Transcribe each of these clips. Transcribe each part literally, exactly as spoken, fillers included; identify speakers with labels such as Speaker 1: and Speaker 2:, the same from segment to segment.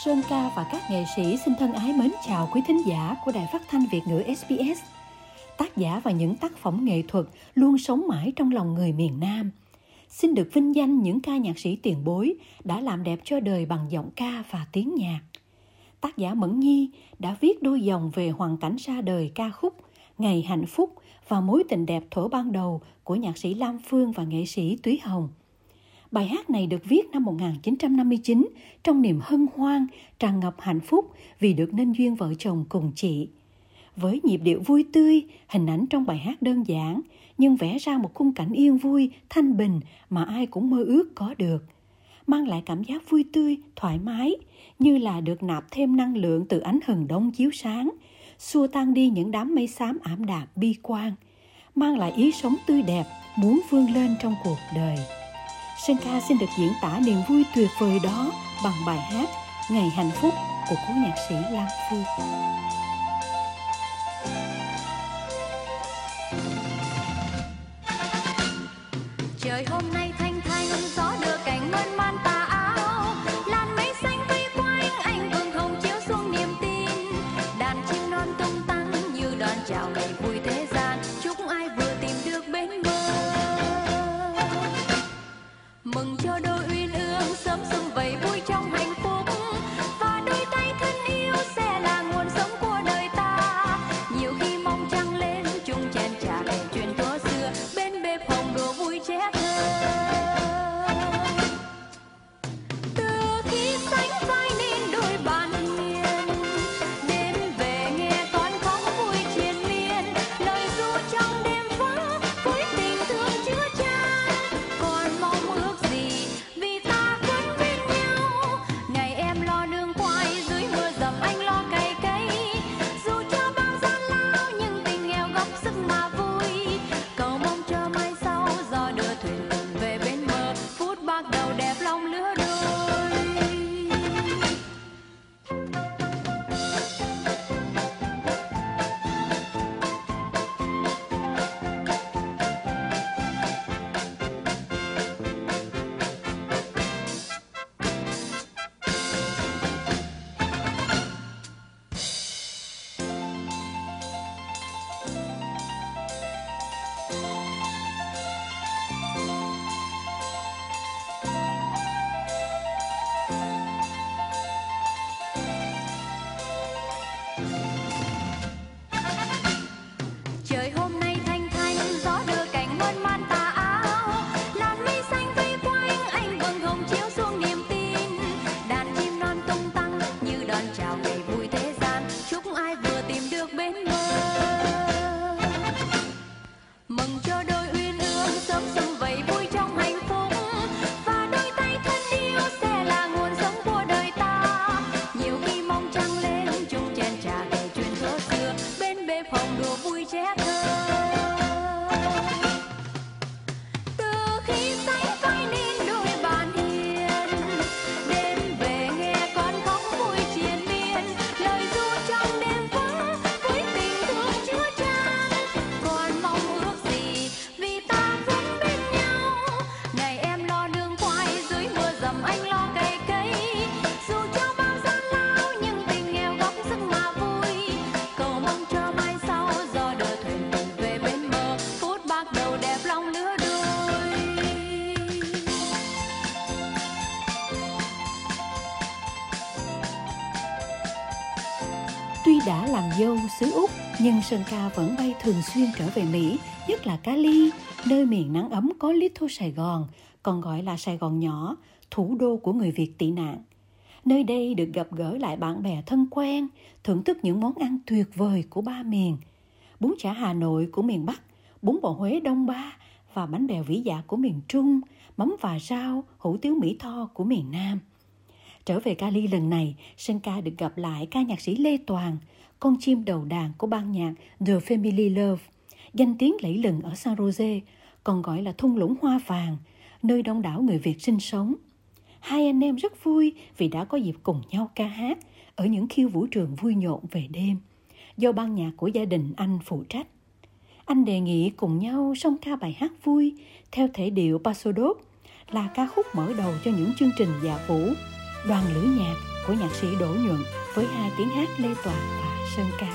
Speaker 1: Sơn Ca và các nghệ sĩ xin thân ái mến chào quý thính giả của Đài Phát thanh Việt ngữ ét bê ét. Tác giả và những tác phẩm nghệ thuật luôn sống mãi trong lòng người miền Nam. Xin được vinh danh những ca nhạc sĩ tiền bối đã làm đẹp cho đời bằng giọng ca và tiếng nhạc. Tác giả Mẫn Nhi đã viết đôi dòng về hoàn cảnh ra đời ca khúc Ngày Hạnh Phúc và mối tình đẹp thuở ban đầu của nhạc sĩ Lam Phương và nghệ sĩ Túy Hồng. Bài hát này được viết năm một nghìn chín trăm năm mươi chín trong niềm hân hoan, tràn ngập hạnh phúc vì được nên duyên vợ chồng cùng chị. Với nhịp điệu vui tươi, hình ảnh trong bài hát đơn giản, nhưng vẽ ra một khung cảnh yên vui, thanh bình mà ai cũng mơ ước có được. Mang lại cảm giác vui tươi, thoải mái, như là được nạp thêm năng lượng từ ánh hừng đông chiếu sáng, xua tan đi những đám mây xám ảm đạm bi quan, mang lại ý sống tươi đẹp, muốn vươn lên trong cuộc đời. Sơn Ca xin được diễn tả niềm vui tuyệt vời đó bằng bài hát Ngày Hạnh Phúc của cố nhạc sĩ Lam Phương.
Speaker 2: Trời hôm nay thanh thanh, gió đưa cành mơn man tà áo, làn mây xanh vây quanh, anh vầng hồng chiếu xuống niềm tin. Đàn chim non tung tăng như đón chào ngày vui thế gian, chúc ai vừa tìm được bến bờ. Mừng cho đôi uyên ương sớm sum vầy vui trong hạnh phúc, và đôi tay thân yêu sẽ là nguồn sống của đời ta. Nhiều khi mong trăng lên chung chén trà kể chuyện thuở xưa, bên bếp hồng đùa vui trẻ thơ. Từ khi sánh vai nên đôi bạn hiền, đêm về nghe con khóc vui triền miên, lời ru trong đêm vắng với tình thương chứa chan. Còn mong ước gì vì ta vẫn bên nhau, ngày em lo nương khoai dưới mưa dầm anh lo cày cấy. Dù cho bao gian lao nhưng tình nghèo góp sức mà vui, cầu mong cho mai sau gió đưa thuyền cùng về bên bờ, phút bắt đầu đẹp lòng lứa đôi. Trời hôm nay thanh thanh, gió đưa cành mơn man tà áo, làn mây xanh vây quanh, anh vầng hồng chiếu xuống niềm tin. Đàn chim non tung tăng như đón chào ngày vui thế gian, chúc ai vừa tìm được bến bờ. Mừng cho đôi uyên ương sớm sum vầy vui trong hạnh phúc, và đôi tay thân yêu sẽ là nguồn sống của đời ta. Nhiều khi mong trăng lên chung chén trà kể chuyện thuở xưa, bên bếp hồng đùa vui trẻ thơ. Từ khi sánh vai nên đôi bạn hiền, đêm về nghe con khóc vui triền miên, lời ru trong đêm vắng với tình thương chứa chan. Còn mong ước gì vì ta vẫn bên nhau, ngày em lo nương khoai dưới mưa dầm anh lo cày cấy. Dù cho bao gian lao nhưng tình nghèo góp sức mà vui, cầu mong cho mai sau gió đưa thuyền cùng về bên bờ, phút bắt đầu đẹp lòng lứa đôi.
Speaker 1: Tuy đã làm dâu xứ Úc, nhưng Sơn Ca vẫn bay thường xuyên trở về Mỹ, nhất là Cali, nơi miền nắng ấm có Little Sài Gòn, còn gọi là Sài Gòn nhỏ, thủ đô của người Việt tị nạn. Nơi đây được gặp gỡ lại bạn bè thân quen, thưởng thức những món ăn tuyệt vời của ba miền. Bún chả Hà Nội của miền Bắc, bún bò Huế Đông Ba và bánh bèo Vĩ Dạ của miền Trung, mắm và rau, hủ tiếu Mỹ Tho của miền Nam. Trở về Cali lần này, Sơn Ca được gặp lại ca nhạc sĩ Lê Toàn, con chim đầu đàn của ban nhạc The Family Love, danh tiếng lẫy lừng ở San Jose, còn gọi là thung lũng hoa vàng, nơi đông đảo người Việt sinh sống. Hai anh em rất vui vì đã có dịp cùng nhau ca hát ở những khiêu vũ trường vui nhộn về đêm, do ban nhạc của gia đình anh phụ trách. Anh đề nghị cùng nhau song ca bài hát vui theo thể điệu Paso Doble, là ca khúc mở đầu cho những chương trình dạ vũ. Đoàn lữ nhạc của nhạc sĩ Đỗ Nhuận với hai tiếng hát Lê Toàn và Sơn Ca.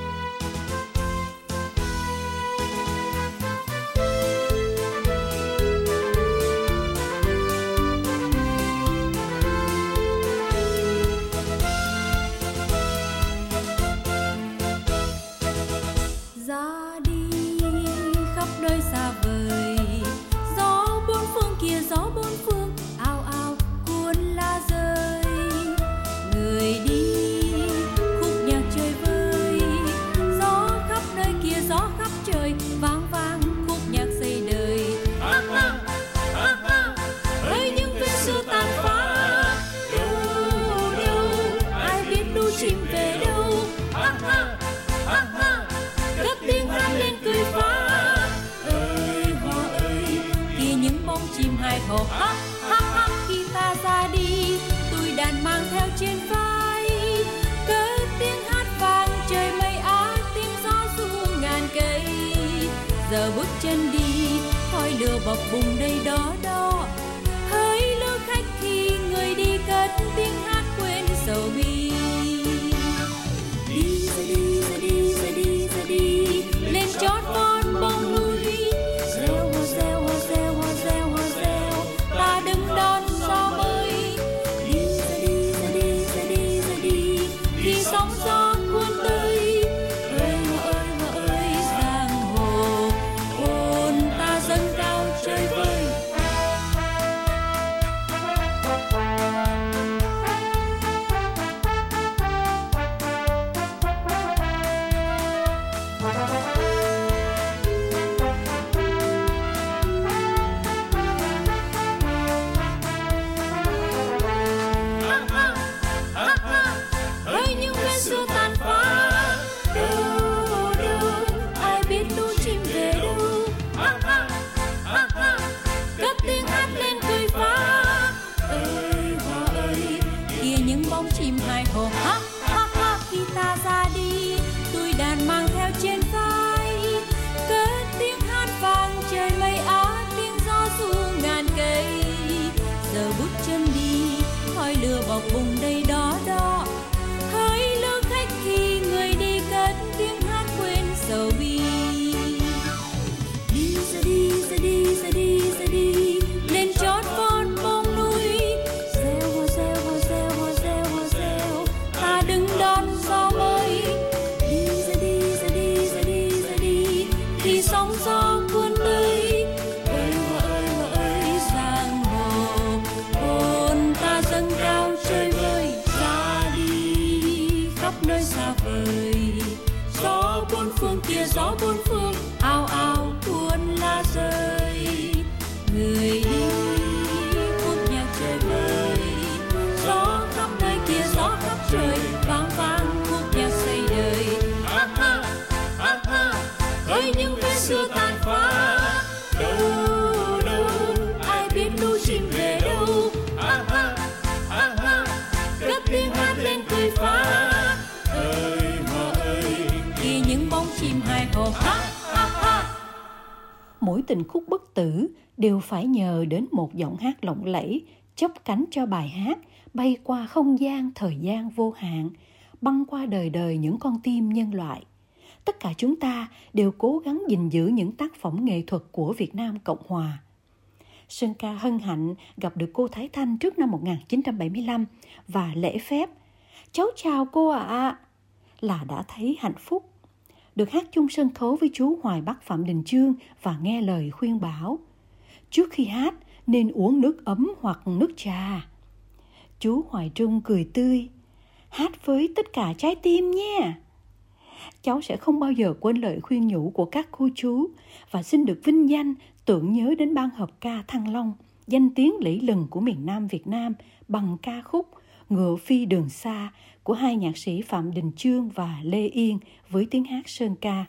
Speaker 2: Ra đi khắp nơi xa vời, gió bốn phương kia gió bốn phương ao ao cuốn lá rơi. Người đi khúc nhạc chơi vơi, gió khắp nơi kia gió khắp trời vang vang khúc nhạc xây đời. Hỡi những viên xưa tàn phá, đâu đâu ai biết đu chìm về đâu. Cất tiếng hát lên cười phá, ơi hoa ơi, kia những bóng chim hai hồ. Ha ha ha, khi ta ra đi, tôi đàn mang theo trên vai. Cất tiếng hát vang trời mây á, tiếng gió ru ngàn cây. Giờ bước chân đi, khói lửa bập bùng đây đó đó. Hỡi lữ khách khi người đi, cất tiếng hát quên sầu bi. Đi ra đi ra đi ra đi ra đi, lên chót con bông núi. Reo hoa reo hoa reo hoa reo hoa reo, ta đứng đón gió mới. Đi ra đi ra đi ra đi ra đi, khi sóng gió cuốn tới. Ơi hoa ơi hoa ơi giang hồ, hồn ta dâng cao chơi vơi. Hỡi những vết xưa tàn phá, đâu đâu ai biết đu chìm về đâu. Cất tiếng hát lên cười phá, ơi hoa ơi, kia những bóng chim hai hồ. Ha ha ha, khi ta ra đi, tôi đàn mang theo trên vai. Cất tiếng hát vang trời mây á, tiếng gió ru ngàn cây. Giờ bước chân đi, khói lửa bọc bùng đây đó đó. Hỡi lữ khách khi người đi, cất tiếng hát quên sầu bi. Đi ra đi ra đi ra đi ra đi, lên chót con bông núi. Reo hoa reo hoa reo hoa reo hoa reo, ta đứng đón gió mới. Đi ra đi ra đi ra đi ra đi, khi sóng gió cuốn tới. Ơi hoa ơi hoa ơi giang hồ, hồn ta dâng cao chơi vơi. Ra đi khắp nơi xa vời, gió bốn phương kia gió bốn phương ao ao cuốn lá rơi. Người đi khúc nhạc chơi vơi, gió khắp nơi kia gió khắp trời vang vang khúc nhạc xây đời. Hỡi những vết xưa tàn phá, đâu đâu ai biết đu chìm về đâu. Cất tiếng hát lên cười phá, ơi hoa ơi, kia những bóng chim hai hồ. Ha ha ha.
Speaker 1: Mỗi tình khúc bất tử đều phải nhờ đến một giọng hát lộng lẫy, chốc cánh cho bài hát bay qua không gian thời gian vô hạn, băng qua đời đời những con tim nhân loại. Tất cả chúng ta đều cố gắng gìn giữ những tác phẩm nghệ thuật của Việt Nam Cộng Hòa. Sơn Ca hân hạnh gặp được cô Thái Thanh trước năm một nghìn chín trăm bảy mươi lăm và lễ phép "Cháu chào cô ạ" à, là đã thấy hạnh phúc. Được hát chung sân khấu với chú Hoài Bắc Phạm Đình Chương và nghe lời khuyên bảo trước khi hát nên uống nước ấm hoặc nước trà. Chú Hoài Trung cười tươi: "Hát với tất cả trái tim nha." Cháu sẽ không bao giờ quên lời khuyên nhủ của các cô chú và xin được vinh danh tưởng nhớ đến ban hợp ca Thăng Long, danh tiếng lẫy lừng của miền Nam Việt Nam, bằng ca khúc Ngựa Phi Đường Xa của hai nhạc sĩ Phạm Đình Chương và Lê Yên với tiếng hát Sơn Ca.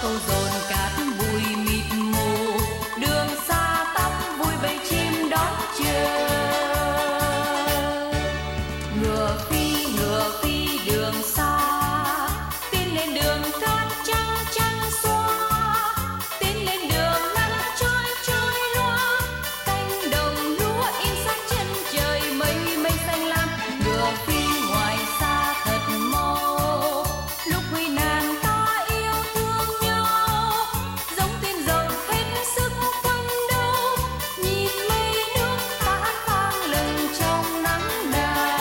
Speaker 2: câu dồn cát bụi mịt mù, đường xa tắp vui bầy chim đón chờ. Ngựa phi ngựa phi đường xa, tiến lên đường cát trắng trắng xóa, tiến lên đường nắng trôi trôi loa, cánh đồng lúa in sát chân trời mây mây xanh lam. Ngựa phi ngoài xa thật mau, lúc huy nàng ta yêu thương nhau, giống tiên rồng hết sức phấn đấu, nhìn mây nước ta hát vang lừng trong nắng đào.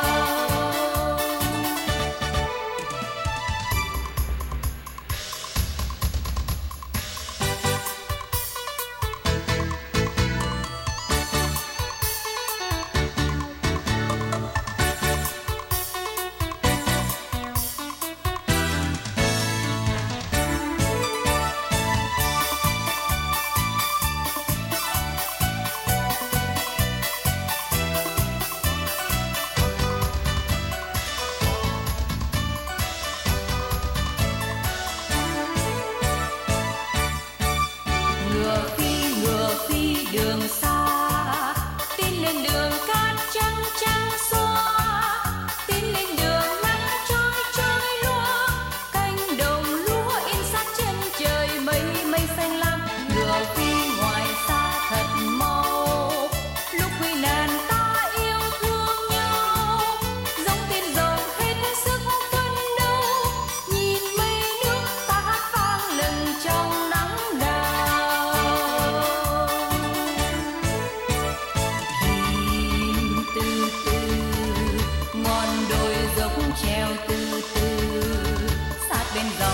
Speaker 2: Ngựa phi ngựa phi đường xa, tiến lên đường cát trắng trắng xóa, tiến lên đường nắng trôi trôi loa, cánh đồng lúa in sát chân trời mây mây xanh lam. Ngựa phi ngoài xa thật mau, lúc huy nàng ta yêu thương nhau, giống tiên rồng hết sức phấn đấu, nhìn mây nước ta hát vang lừng trong nắng đào. Nhìn từ từ ngọn đồi dốc treo từ từ, sát bên dòng